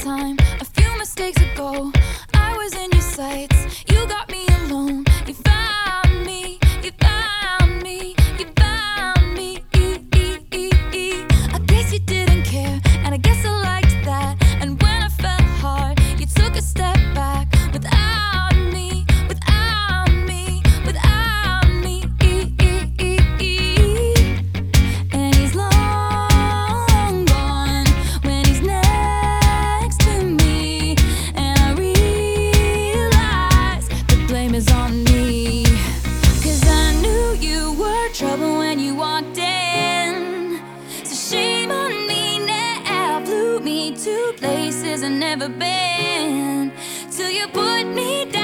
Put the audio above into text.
time, a few mistakes ago, I was in your sights. You got me alone. You found me. You found me. You found me. I guess you didn't care, and I guess I liked that. And when I fell hard, you took a step back. Without me, without me, without me. And he's long gone when he's next to me. And I realize the blame is on me. 'Cause I knew you were trouble when you walked in. So shame on me now, flew me to places I've never been. Till you put me down.